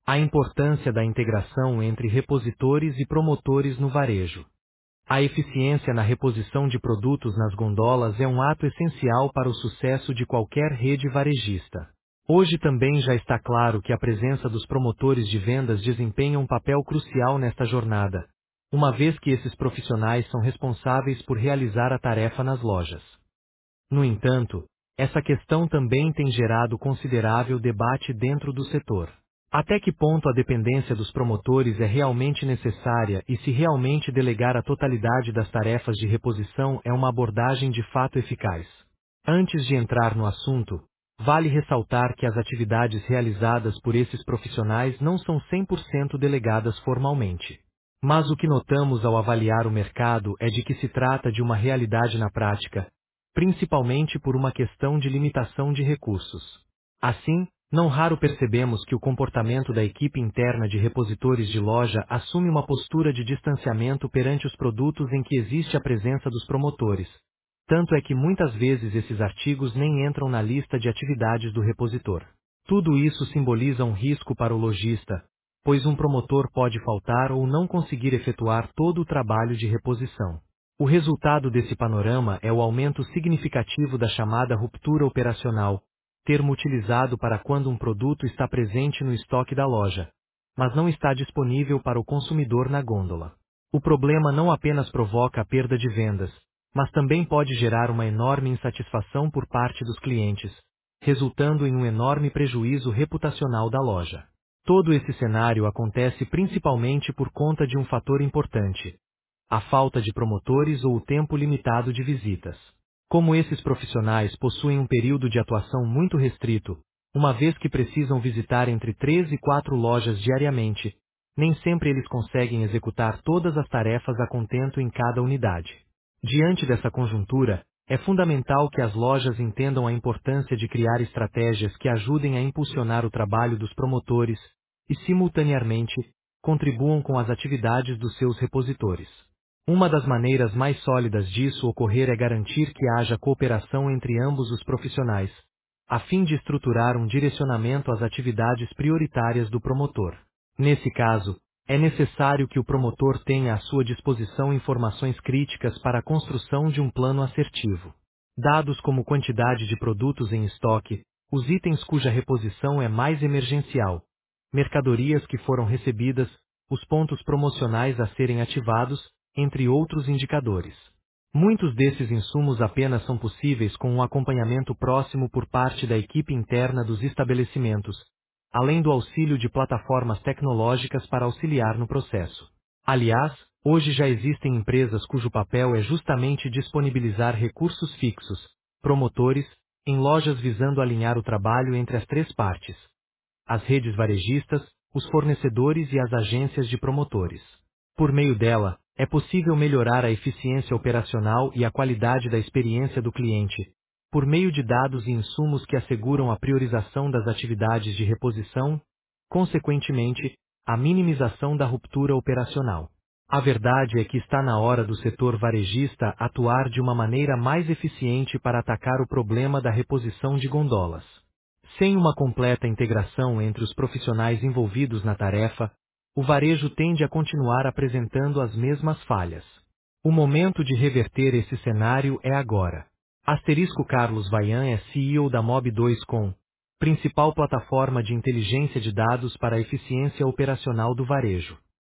A importância da integração entre repositores e promotores no varejo. A eficiência na reposição de produtos nas gondolas é um ato essencial para o sucesso de qualquer rede varejista. Hoje também já está claro que a presença dos promotores de vendas desempenha um papel crucial nesta jornada, uma vez que esses profissionais são responsáveis por realizar a tarefa nas lojas. No entanto, essa questão também tem gerado considerável debate dentro do setor. Até que ponto a dependência dos promotores é realmente necessária e se realmente delegar a totalidade das tarefas de reposição é uma abordagem de fato eficaz? Antes de entrar no assunto, vale ressaltar que as atividades realizadas por esses profissionais não são 100% delegadas formalmente. Mas o que notamos ao avaliar o mercado é de que se trata de uma realidade na prática, principalmente por uma questão de limitação de recursos. Assim, não raro percebemos que o comportamento da equipe interna de repositores de loja assume uma postura de distanciamento perante os produtos em que existe a presença dos promotores. Tanto é que muitas vezes esses artigos nem entram na lista de atividades do repositor. Tudo isso simboliza um risco para o lojista, pois um promotor pode faltar ou não conseguir efetuar todo o trabalho de reposição. O resultado desse panorama é o aumento significativo da chamada ruptura operacional, termo utilizado para quando um produto está presente no estoque da loja, mas não está disponível para o consumidor na gôndola. O problema não apenas provoca a perda de vendas, mas também pode gerar uma enorme insatisfação por parte dos clientes, resultando em um enorme prejuízo reputacional da loja. Todo esse cenário acontece principalmente por conta de um fator importante: a falta de promotores ou o tempo limitado de visitas. Como esses profissionais possuem um período de atuação muito restrito, uma vez que precisam visitar entre 3 e 4 lojas diariamente, nem sempre eles conseguem executar todas as tarefas a contento em cada unidade. Diante dessa conjuntura, é fundamental que as lojas entendam a importância de criar estratégias que ajudem a impulsionar o trabalho dos promotores e, simultaneamente, contribuam com as atividades dos seus repositores. Uma das maneiras mais sólidas disso ocorrer é garantir que haja cooperação entre ambos os profissionais, a fim de estruturar um direcionamento às atividades prioritárias do promotor. Nesse caso, é necessário que o promotor tenha à sua disposição informações críticas para a construção de um plano assertivo. Dados como quantidade de produtos em estoque, os itens cuja reposição é mais emergencial, mercadorias que foram recebidas, os pontos promocionais a serem ativados, entre outros indicadores. Muitos desses insumos apenas são possíveis com um acompanhamento próximo por parte da equipe interna dos estabelecimentos, além do auxílio de plataformas tecnológicas para auxiliar no processo. Aliás, hoje já existem empresas cujo papel é justamente disponibilizar recursos fixos, promotores, em lojas visando alinhar o trabalho entre as três partes: as redes varejistas, os fornecedores e as agências de promotores. Por meio dela, é possível melhorar a eficiência operacional e a qualidade da experiência do cliente, por meio de dados e insumos que asseguram a priorização das atividades de reposição, consequentemente, a minimização da ruptura operacional. A verdade é que está na hora do setor varejista atuar de uma maneira mais eficiente para atacar o problema da reposição de gondolas. Sem uma completa integração entre os profissionais envolvidos na tarefa, o varejo tende a continuar apresentando as mesmas falhas. O momento de reverter esse cenário é agora. Asterisco Carlos Vaian é CEO da Mob2Com, principal plataforma de inteligência de dados para a eficiência operacional do varejo.